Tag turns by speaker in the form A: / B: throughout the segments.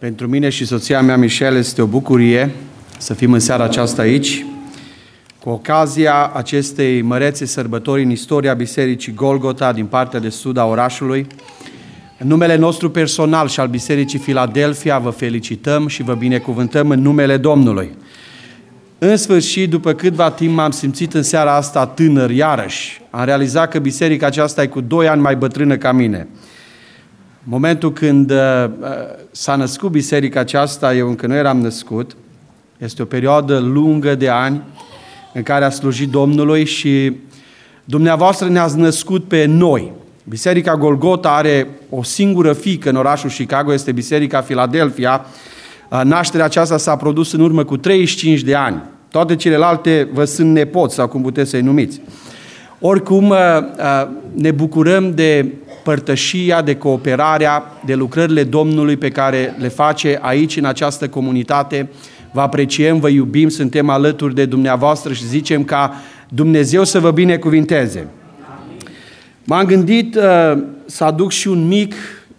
A: Pentru mine și soția mea, Michelle, este o bucurie să fim în seara aceasta aici, cu ocazia acestei mărețe sărbători în istoria Bisericii Golgota din partea de sud a orașului. În numele nostru personal și al Bisericii Filadelfia vă felicităm și vă binecuvântăm în numele Domnului. În sfârșit, după câtva timp m-am simțit în seara asta tânăr iarăși. Am realizat că biserica aceasta e cu 2 ani mai bătrână ca mine. Momentul când s-a născut biserica aceasta, eu încă nu eram născut. Este o perioadă lungă de ani în care a slujit Domnului și dumneavoastră ne-ați născut pe noi. Biserica Golgota are o singură fiică în orașul Chicago, este Biserica Filadelfia. Nașterea aceasta s-a produs în urmă cu 35 de ani. Toate celelalte vă sunt nepoți, sau cum puteți să-i numiți. Oricum, ne bucurăm de părtășia, de cooperarea, de lucrările Domnului pe care le face aici, în această comunitate. Vă apreciem, vă iubim, suntem alături de dumneavoastră și zicem ca Dumnezeu să vă binecuvinteze. M-am gândit să aduc și un mic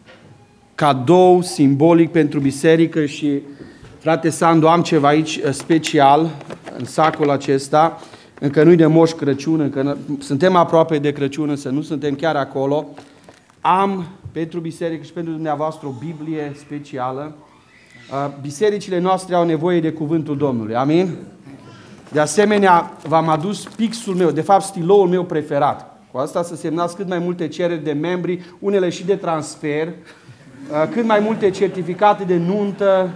A: cadou simbolic pentru biserică și, frate Sandu, am ceva aici special în sacul acesta. Încă nu-i de Moș Crăciun, încă suntem aproape de Crăciun, însă nu suntem chiar acolo. Am pentru biserică și pentru dumneavoastră o Biblie specială. Bisericile noastre au nevoie de cuvântul Domnului. Amin? De asemenea, v-am adus pixul meu, de fapt stiloul meu preferat. Cu asta să semnați cât mai multe cereri de membri, unele și de transfer, cât mai multe certificate de nuntă,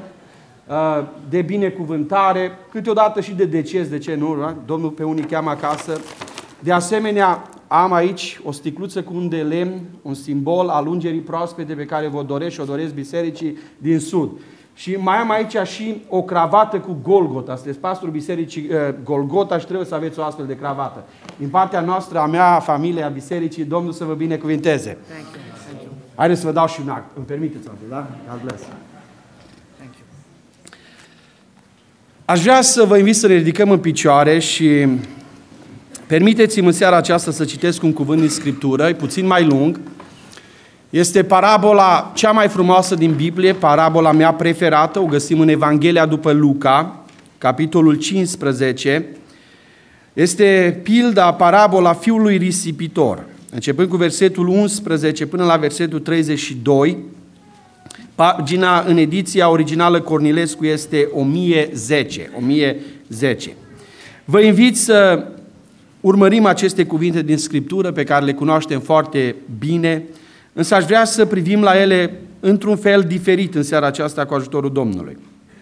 A: de binecuvântare, câteodată și de deces, de ce nu? Domnul pe unii cheamă acasă. De asemenea, am aici o sticluță cu un de lemn, un simbol al ungerii proaspete pe care vă doresc și o doresc bisericii din sud. Și mai am aici și o cravată cu Golgota. Sunteți pastorul bisericii Golgota și trebuie să aveți o astfel de cravată. Din partea noastră, a mea, a familiei, a bisericii, Domnul să vă binecuvinteze. Haideți să vă dau și un act. Îmi permiteți, da? God bless. Aș vrea să vă invit să ne ridicăm în picioare și permiteți-mi în seara aceasta să citesc un cuvânt din Scriptură, e puțin mai lung. Este parabola cea mai frumoasă din Biblie, parabola mea preferată, o găsim în Evanghelia după Luca, capitolul 15. Este pilda, parabola fiului risipitor, începând cu versetul 11 până la versetul 32. Pagina în ediția originală Cornilescu este 1010. Vă invit să urmărim aceste cuvinte din Scriptură pe care le cunoaștem foarte bine, însă aș vrea să privim la ele într-un fel diferit în seara aceasta cu ajutorul Domnului.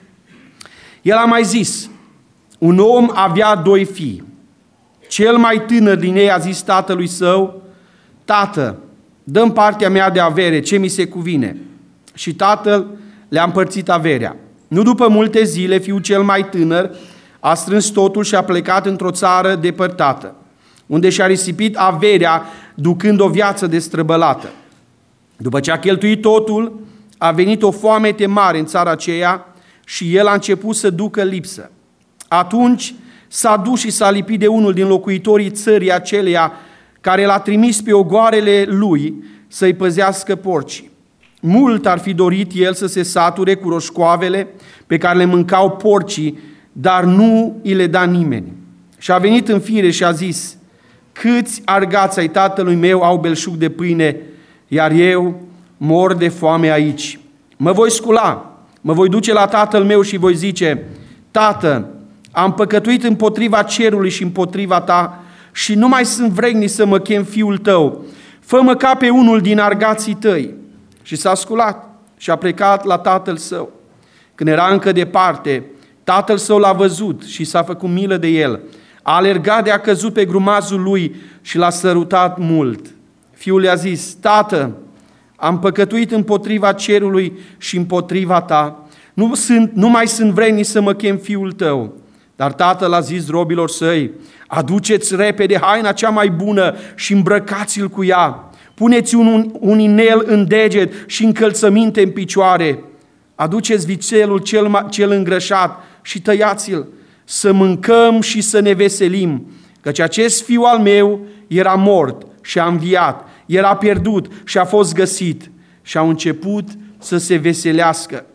A: El a mai zis, un om avea 2 fii. Cel mai tânăr din ei a zis tatălui său, Tată, dă-mi partea mea de avere, ce mi se cuvine. Și tatăl le-a împărțit averea. Nu după multe zile, fiul cel mai tânăr a strâns totul și a plecat într-o țară depărtată, unde și-a risipit averea, ducând o viață destrăbălată. După ce a cheltuit totul, a venit o foamete mare în țara aceea și el a început să ducă lipsă. Atunci s-a dus și s-a lipit de unul din locuitorii țării aceleia, care l-a trimis pe ogoarele lui să-i păzească porcii. Mult ar fi dorit el să se sature cu roșcoavele pe care le mâncau porcii, dar nu îi le da nimeni. Și a venit în fire și a zis, câți argați ai tatălui meu au belșug de pâine, iar eu mor de foame aici. Mă voi scula, mă voi duce la tatăl meu și voi zice, Tată, am păcătuit împotriva cerului și împotriva ta și nu mai sunt vrednic să mă chem fiul tău. Fă-mă ca pe unul din argații tăi. Și s-a sculat și a plecat la tatăl său. Când era încă departe, tatăl său l-a văzut și s-a făcut milă de el. A alergat de a căzut pe grumazul lui și l-a sărutat mult. Fiul i-a zis, Tată, am păcătuit împotriva cerului și împotriva ta. Nu mai sunt vrednic să mă chem fiul tău. Dar tatăl a zis robilor săi, aduceți repede haina cea mai bună și îmbrăcați-l cu ea. Puneți un inel în deget și încălțăminte în picioare. Aduceți vițelul cel îngrășat și tăiați-l, să mâncăm și să ne veselim, căci acest fiu al meu era mort și a înviat, era pierdut și a fost găsit. Și au început să se veselească.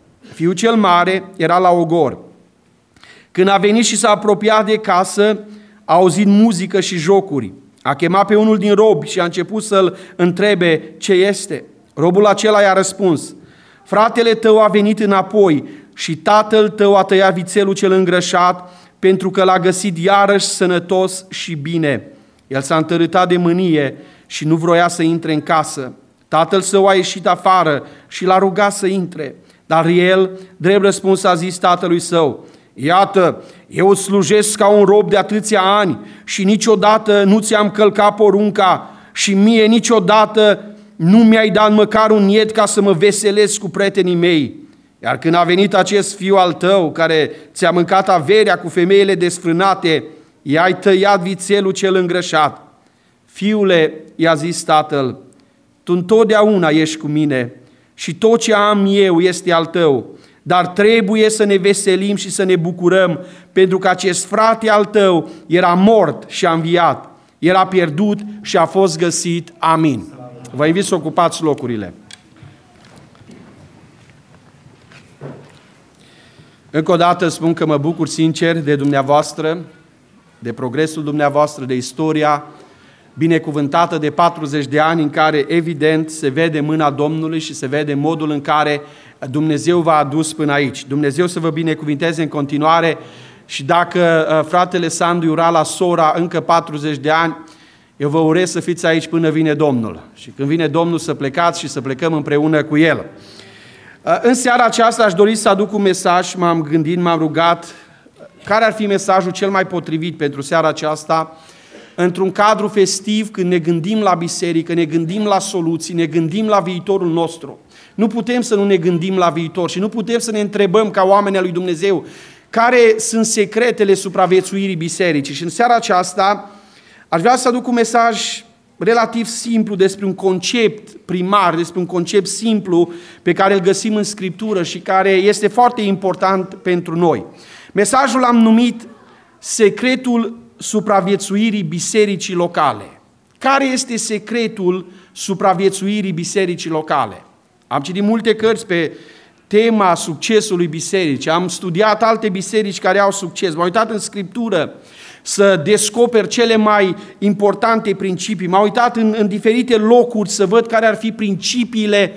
A: fiul cel mare, era la ogor. Când a venit și s-a apropiat de casă, a auzit muzică și jocuri. A chemat pe unul din robi și a început să-l întrebe ce este. Robul acela i-a răspuns: fratele tău a venit înapoi și tatăl tău a tăiat vițelul cel îngrășat pentru că l-a găsit iarăși sănătos și bine. El s-a întărâtat de mânie și nu vroia să intre în casă. Tatăl său a ieșit afară și l-a rugat să intre. Dar el, drept răspuns, a zis tatălui său: iată, eu îți slujesc ca un rob de atâția ani și niciodată nu ți-am călcat porunca și mie niciodată nu mi-ai dat măcar un niet ca să mă veselesc cu prietenii mei. Iar când a venit acest fiu al tău, care ți-a mâncat averea cu femeile desfrânate, i-ai tăiat vițelul cel îngrășat. Fiule, i-a zis tatăl, tu întotdeauna ești cu mine și tot ce am eu este al tău, dar trebuie să ne veselim și să ne bucurăm, pentru că acest frate al tău era mort și a înviat, era pierdut și a fost găsit. Amin. Vă invit să ocupați locurile. Încă o dată spun că mă bucur sincer de dumneavoastră, de progresul dumneavoastră, de istoria binecuvântată de 40 de ani în care evident se vede mâna Domnului și se vede modul în care Dumnezeu v-a adus până aici. Dumnezeu să vă binecuvinteze în continuare și dacă fratele Sandu iura la sora încă 40 de ani, eu vă urez să fiți aici până vine Domnul. Și când vine Domnul să plecați și să plecăm împreună cu El. În seara aceasta aș dori să aduc un mesaj, m-am gândit, m-am rugat, care ar fi mesajul cel mai potrivit pentru seara aceasta, într-un cadru festiv, când ne gândim la biserică, ne gândim la soluții, ne gândim la viitorul nostru. Nu putem să nu ne gândim la viitor și nu putem să ne întrebăm ca oameni al lui Dumnezeu care sunt secretele supraviețuirii bisericii. Și în seara aceasta aș vrea să aduc un mesaj relativ simplu despre un concept primar, despre un concept simplu pe care îl găsim în Scriptură și care este foarte important pentru noi. Mesajul l-am numit secretul supraviețuirii bisericii locale. Care este secretul supraviețuirii bisericii locale? Am citit multe cărți pe tema succesului bisericii, am studiat alte biserici care au succes, m-am uitat în Scriptură să descoper cele mai importante principii, m-am uitat în diferite locuri să văd care ar fi principiile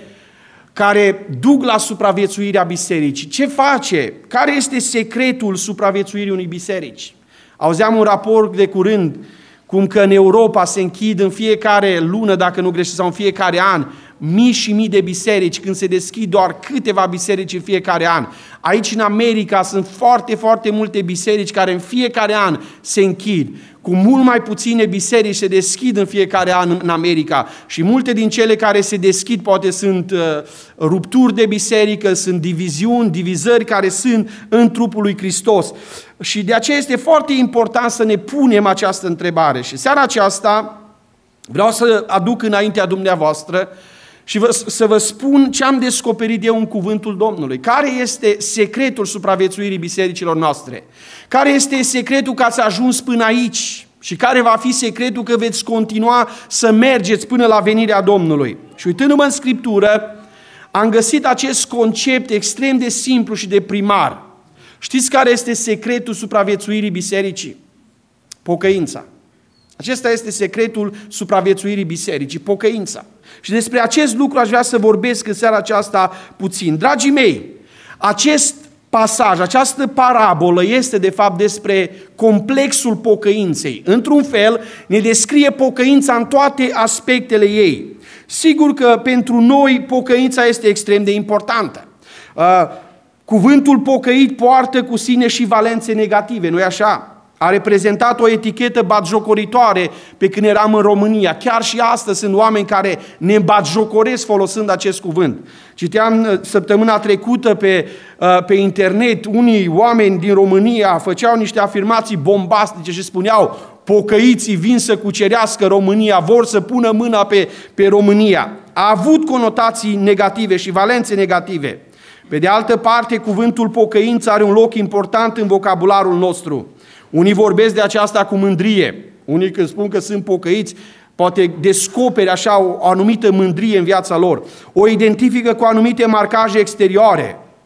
A: care duc la supraviețuirea bisericii. Ce face? Care este secretul supraviețuirii unei biserici? Auzeam un raport de curând cum că în Europa se închid în fiecare lună, dacă nu greșesc, sau în fiecare an, mii și mii de biserici, când se deschid doar câteva biserici în fiecare an. Aici în America sunt foarte, foarte multe biserici care în fiecare an se închid. Cu mult mai puține biserici se deschid în fiecare an în America și multe din cele care se deschid poate sunt rupturi de biserică, sunt diviziuni, divizări care sunt în trupul lui Hristos. Și de aceea este foarte important să ne punem această întrebare. Și seara aceasta vreau să aduc înaintea dumneavoastră și să vă spun ce am descoperit eu în cuvântul Domnului. Care este secretul supraviețuirii bisericilor noastre? Care este secretul că ați ajuns până aici? Și care va fi secretul că veți continua să mergeți până la venirea Domnului? Și uitându-mă în Scriptură, am găsit acest concept extrem de simplu și de primar. Știți care este secretul supraviețuirii bisericii? Pocăința. Acesta este secretul supraviețuirii bisericii, pocăința. Și despre acest lucru aș vrea să vorbesc în seara aceasta puțin. Dragii mei, acest pasaj, această parabolă este de fapt despre complexul pocăinței. Într-un fel ne descrie pocăința în toate aspectele ei. Sigur că pentru noi pocăința este extrem de importantă. Cuvântul pocăit poartă cu sine și valențe negative, nu-i așa? A reprezentat o etichetă batjocoritoare pe când eram în România. Chiar și astăzi sunt oameni care ne batjocoresc folosind acest cuvânt. Citeam săptămâna trecută pe internet, unii oameni din România făceau niște afirmații bombastice și spuneau: pocăiții vin să cucerească România, vor să pună mâna pe România. A avut conotații negative și valențe negative. Pe de altă parte, cuvântul pocăință are un loc important în vocabularul nostru. Unii vorbesc de aceasta cu mândrie. Unii când spun că sunt pocăiți, poate descoperi așa o anumită mândrie în viața lor. O identifică cu anumite marcaje exterioare.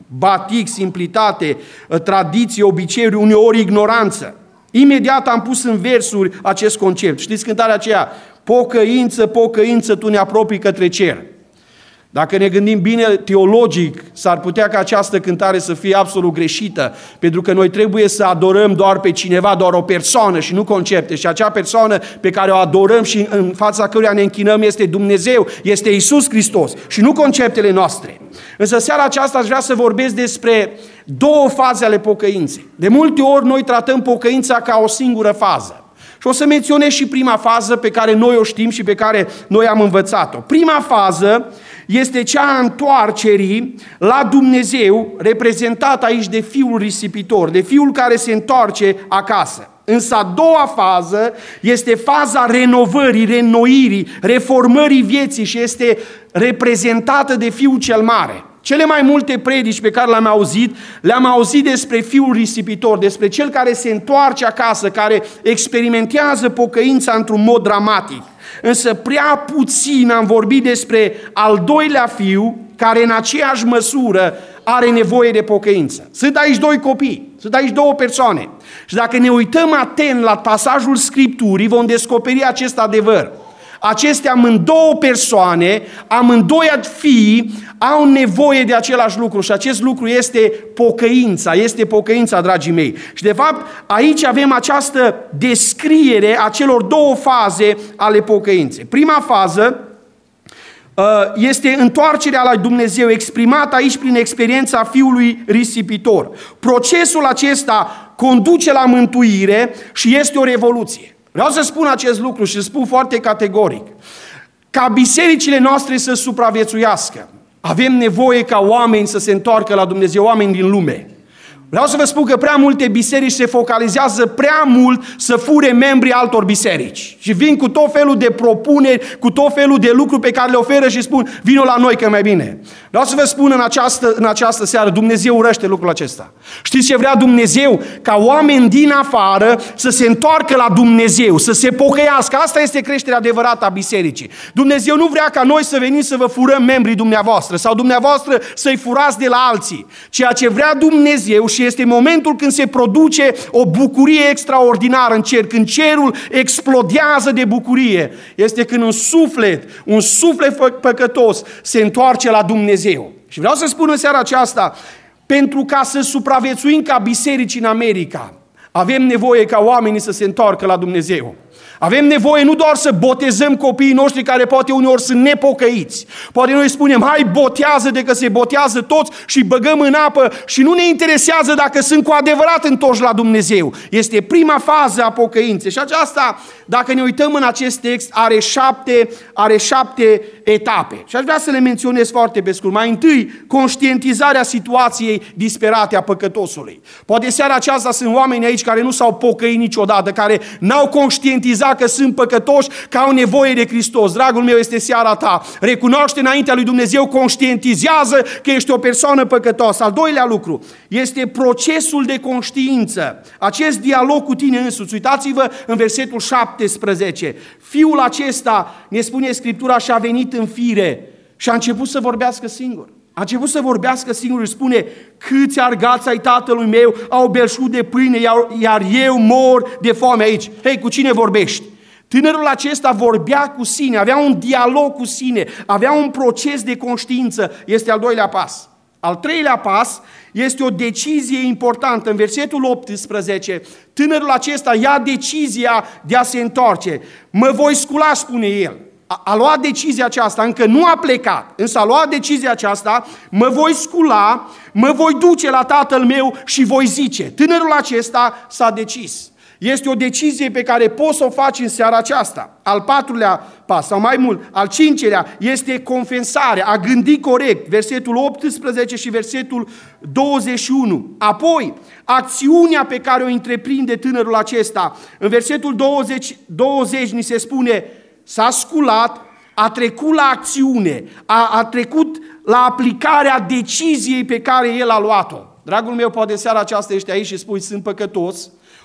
A: batic, simplitate, tradiție, obiceiuri, uneori ignoranță. Imediat am pus în versuri acest concept. Știți cântarea aceea? Pocăință, pocăință, tu ne apropii către cer. Dacă ne gândim bine teologic, s-ar putea ca această cântare să fie absolut greșită, pentru că noi trebuie să adorăm doar pe cineva, doar o persoană și nu concepte. Și acea persoană pe care o adorăm și în fața căruia ne închinăm este Dumnezeu, este Iisus Hristos și nu conceptele noastre. Însă seara aceasta aș vrea să vorbesc despre două faze ale pocăinței. De multe ori noi tratăm pocăința ca o singură fază. Și o să menționez și prima fază pe care noi o știm și pe care noi am învățat-o. Prima fază este cea a întoarcerii la Dumnezeu, reprezentată aici de fiul risipitor, de fiul care se întoarce acasă. Însă a doua fază este faza renovării, reînnoirii, reformării vieții și este reprezentată de Fiul cel Mare. Cele mai multe predici pe care le-am auzit despre fiul risipitor, despre cel care se întoarce acasă, care experimentează pocăința într-un mod dramatic. Însă prea puțin am vorbit despre al doilea fiu, care în aceeași măsură are nevoie de pocăință. Sunt aici doi copii, sunt aici două persoane. Și dacă ne uităm atent la pasajul Scripturii, vom descoperi acest adevăr. Aceste amândouă persoane, amândoi fii, au nevoie de același lucru și acest lucru este pocăința, dragii mei. Și de fapt, aici avem această descriere a celor două faze ale pocăinței. Prima fază este întoarcerea la Dumnezeu, exprimată aici prin experiența fiului risipitor. Procesul acesta conduce la mântuire și este o revoluție. Vreau să spun acest lucru și spun foarte categoric. Ca bisericile noastre să supraviețuiască, avem nevoie ca oameni să se întoarcă la Dumnezeu, oameni din lume. Vreau să vă spun că prea multe biserici se focalizează prea mult să fure membrii altor biserici. Și vin cu tot felul de propuneri, cu tot felul de lucruri pe care le oferă și spun, vino la noi că e mai bine. Vreau să vă spun în această seară, Dumnezeu urăște lucrul acesta. Știți ce vrea Dumnezeu? Ca oameni din afară să se întoarcă la Dumnezeu, să se pocăiască. Asta este creșterea adevărată a bisericii. Dumnezeu nu vrea ca noi să venim să vă furăm membrii dumneavoastră sau dumneavoastră să-i furați de la alții. Ceea ce vrea Dumnezeu și este momentul când se produce o bucurie extraordinară în cer, când cerul explodează de bucurie, este când un suflet păcătos se întoarce la Dumnezeu. Și vreau să spun în seara aceasta, pentru ca să supraviețuim ca biserici în America, avem nevoie ca oamenii să se întoarcă la Dumnezeu. Avem nevoie nu doar să botezăm copiii noștri care poate uneori sunt nepocăiți. Poate noi spunem, hai botează de că se botează toți și băgăm în apă și nu ne interesează dacă sunt cu adevărat întorși la Dumnezeu. Este prima fază a pocăinței și aceasta, dacă ne uităm în acest text, are șapte etape. Și aș vrea să le menționez foarte pe scurt. Mai întâi, conștientizarea situației disperate a păcătosului. Poate seara aceasta sunt oameni aici care nu s-au pocăit niciodată, care n-au conștientizat că sunt păcătoși, că au nevoie de Hristos. Dragul meu, este seara ta. Recunoaște înaintea lui Dumnezeu, conștientizează că ești o persoană păcătoasă. Al doilea lucru este procesul de conștiință. Acest dialog cu tine însuți. Uitați-vă în versetul 17. Fiul acesta, ne spune Scriptura, și-a venit în fire și a început să vorbească singur. A început să vorbească singur, își spune, câți argați ai tatălui meu au belșug de pâine, iar eu mor de foame aici. Hei, cu cine vorbești? Tânărul acesta vorbea cu sine, avea un dialog cu sine, avea un proces de conștiință. Este al doilea pas. Al treilea pas este o decizie importantă. În versetul 18, tânărul acesta ia decizia de a se întoarce. Mă voi scula, spune el. A luat decizia aceasta, încă nu a plecat, însă a luat decizia aceasta, mă voi scula, mă voi duce la tatăl meu și voi zice. Tânărul acesta s-a decis. Este o decizie pe care poți să o faci în seara aceasta. Al patrulea pas, sau mai mult, al cincelea, este confesarea, a gândi corect, versetul 18 și versetul 21. Apoi, acțiunea pe care o întreprinde tânărul acesta. În versetul 20 ni se spune, s-a sculat, a trecut la acțiune, a trecut la aplicarea deciziei pe care el a luat-o. Dragul meu, poate seara aceasta ești aici și spui, sunt păcătos,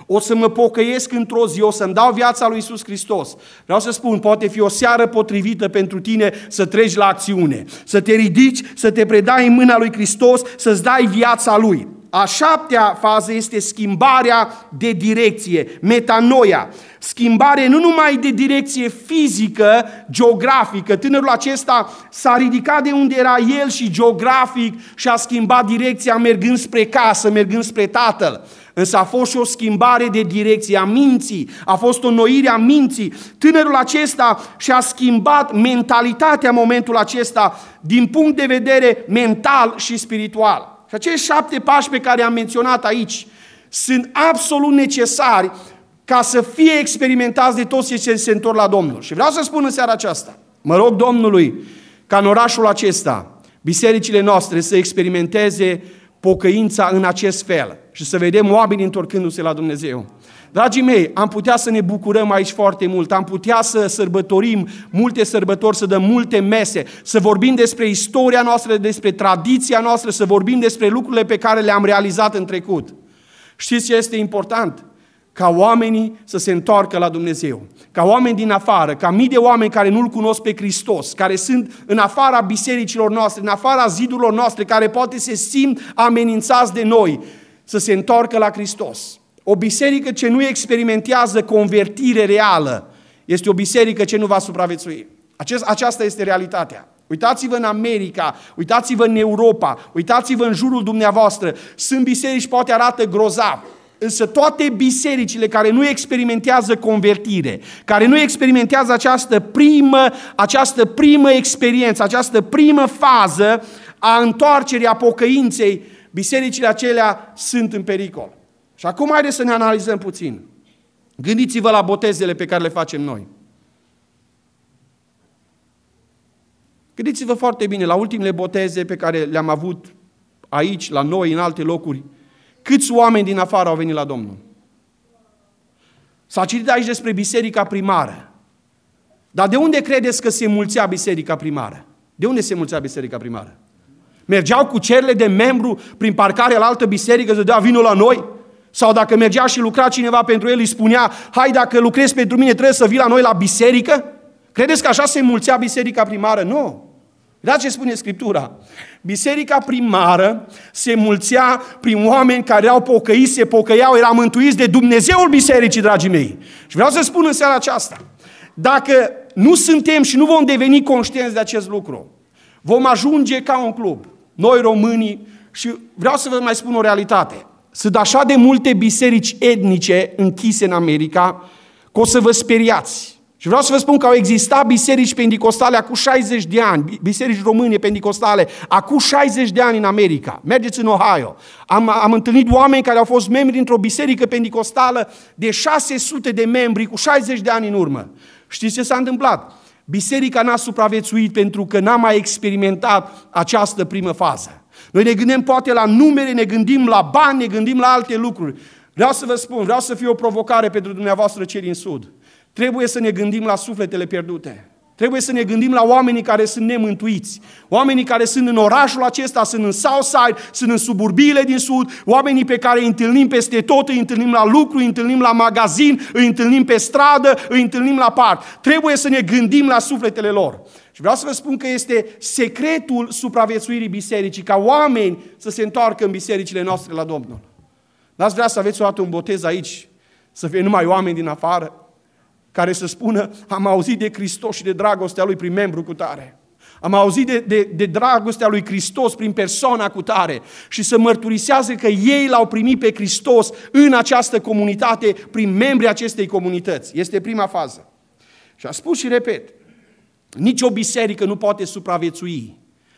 A: O să mă pocăiesc într-o zi, o să-mi dau viața lui Iisus Hristos. Vreau să spun, poate fi o seară potrivită pentru tine să treci la acțiune, să te ridici, să te predai în mâna lui Hristos, să-ți dai viața lui. A 7-a fază este schimbarea de direcție, metanoia. Schimbare nu numai de direcție fizică, geografică. Tânărul acesta s-a ridicat de unde era el și geografic și a schimbat direcția mergând spre casă, mergând spre tatăl. Însă a fost și o schimbare de direcție a minții, a fost o înnoire a minții. Tânărul acesta și-a schimbat mentalitatea în momentul acesta din punct de vedere mental și spiritual. Și acești 7 pași pe care am menționat aici sunt absolut necesari ca să fie experimentați de toți cei ce se întorc la Domnul. Și vreau să spun în seara aceasta, mă rog Domnului ca în orașul acesta, bisericile noastre să experimenteze pocăința în acest fel și să vedem oamenii întorcându-se la Dumnezeu. Dragii mei, am putea să ne bucurăm aici foarte mult, am putea să sărbătorim multe sărbători, să dăm multe mese, să vorbim despre istoria noastră, despre tradiția noastră, să vorbim despre lucrurile pe care le-am realizat în trecut. Știți ce este important? Ca oamenii să se întoarcă la Dumnezeu, ca oameni din afară, ca mii de oameni care nu-L cunosc pe Hristos, care sunt în afara bisericilor noastre, în afara zidurilor noastre, care poate se simt amenințați de noi, să se întoarcă la Hristos. O biserică ce nu experimentează convertire reală este o biserică ce nu va supraviețui. Aceasta este realitatea. Uitați-vă în America, uitați-vă în Europa, uitați-vă în jurul dumneavoastră. Sunt biserici, poate arată grozav, însă toate bisericile care nu experimentează convertire, care nu experimentează această primă experiență, această primă fază a întoarcerii, a pocăinței, bisericile acelea sunt în pericol. Și acum haideți să ne analizăm puțin. Gândiți-vă la botezele pe care le facem noi. Gândiți-vă foarte bine la ultimele boteze pe care le-am avut aici, la noi, în alte locuri. Câți oameni din afară au venit la Domnul? S-a citit aici despre biserica primară. Dar de unde credeți că se mulțea biserica primară? De unde se mulțea biserica primară? Mergeau cu cerile de membru prin parcarea la altă biserică să dea vinul la noi? Sau dacă mergea și lucra cineva pentru el, îi spunea, hai, dacă lucrezi pentru mine, trebuie să vii la noi la biserică? Credeți că așa se mulțea biserica primară? Nu. Uitați ce spune Scriptura. Biserica primară se mulțea prin oameni care erau pocăiți, se pocăiau, erau mântuiți de Dumnezeul bisericii, dragii mei. Și vreau să spun în seara aceasta, dacă nu suntem și nu vom deveni conștienți de acest lucru, vom ajunge ca un club, noi românii, și vreau să vă mai spun o realitate. Sunt așa de multe biserici etnice închise în America că o să vă speriați. Și vreau să vă spun că au existat biserici penticostale acum 60 de ani, biserici române penticostale, acum 60 de ani în America. Mergeți în Ohio. Am întâlnit oameni care au fost membri într-o biserică penticostală de 600 de membri cu 60 de ani în urmă. Știți ce s-a întâmplat? Biserica n-a supraviețuit pentru că n-a mai experimentat această primă fază. Noi ne gândim poate la numere, ne gândim la bani, ne gândim la alte lucruri. Vreau să vă spun, vreau să fie o provocare pentru dumneavoastră cei din Sud. Trebuie să ne gândim la sufletele pierdute. Trebuie să ne gândim la oamenii care sunt nemântuiți. Oamenii care sunt în orașul acesta, sunt în Southside, sunt în suburbiile din Sud, oamenii pe care îi întâlnim peste tot, îi întâlnim la lucru, îi întâlnim la magazin, îi întâlnim pe stradă, îi întâlnim la parc. Trebuie să ne gândim la sufletele lor. Și vreau să vă spun că este secretul supraviețuirii bisericii, ca oameni să se întoarcă în bisericile noastre la Domnul. N-ați vrea să aveți o dată un botez aici, să fie numai oameni din afară, care să spună, am auzit de Hristos și de dragostea Lui prin membru cu tare. Am auzit de dragostea Lui Hristos prin persoana cu tare și să mărturisează că ei L-au primit pe Hristos în această comunitate, prin membrii acestei comunități. Este prima fază. Și a spus și repet, nicio biserică nu poate supraviețui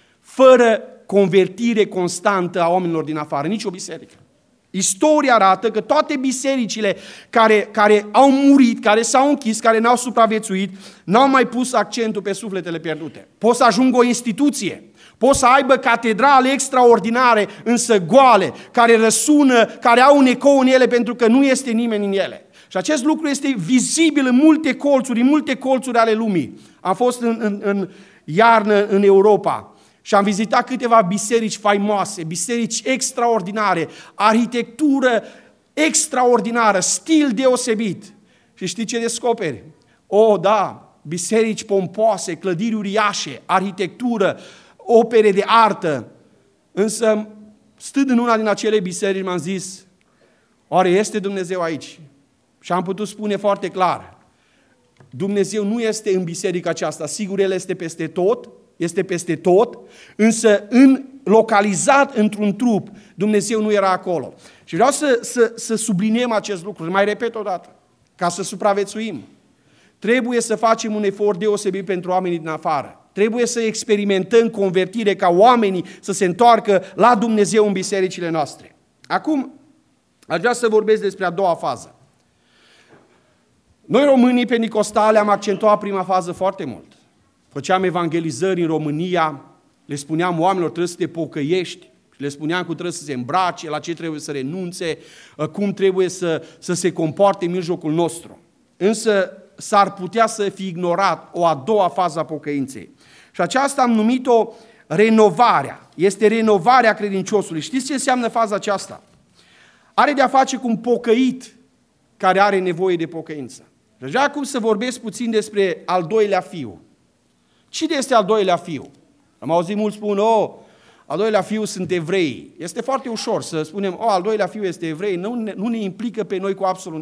A: fără convertire constantă a oamenilor din afară. Nicio biserică. Istoria arată că toate bisericile care au murit, care s-au închis, care n-au supraviețuit, n-au mai pus accentul pe sufletele pierdute. Poți să ajungă o instituție, poți să aibă catedrale extraordinare, însă goale, care răsună, care au un ecou în ele pentru că nu este nimeni în ele. Și acest lucru este vizibil în multe colțuri ale lumii. Am fost în iarnă în Europa și am vizitat câteva biserici faimoase, biserici extraordinare, arhitectură extraordinară, stil deosebit. Și știi ce descoperi? Da, biserici pompoase, clădiri uriașe, arhitectură, opere de artă. Însă, stând în una din acele biserici, m-am zis, oare este Dumnezeu aici? Și am putut spune foarte clar, Dumnezeu nu este în biserica aceasta, sigur, El este peste tot, însă localizat într-un trup, Dumnezeu nu era acolo. Și vreau să subliniem acest lucru, mai repet o dată, ca să supraviețuim. Trebuie să facem un efort deosebit pentru oamenii din afară. Trebuie să experimentăm convertire ca oamenii să se întoarcă la Dumnezeu în bisericile noastre. Acum, aș vrea să vorbesc despre a doua fază. Noi românii penticostali am accentuat prima fază foarte mult. Făceam evangelizări în România, le spuneam oamenilor trebuie să te pocăiești, le spuneam cum trebuie să se îmbrace, la ce trebuie să renunțe, cum trebuie să se comporte în mijlocul nostru. Însă s-ar putea să fi ignorat o a doua fază a pocăinței. Și aceasta am numit-o renovarea. Este renovarea credinciosului. Știți ce înseamnă faza aceasta? Are de-a face cu un pocăit care are nevoie de pocăință. Deja acum să vorbesc puțin despre al doilea fiu. Cine este al doilea fiu? Am auzit mulți spun, al doilea fiu sunt evrei. Este foarte ușor să spunem, al doilea fiu este evrei, nu ne implică pe noi cu absolut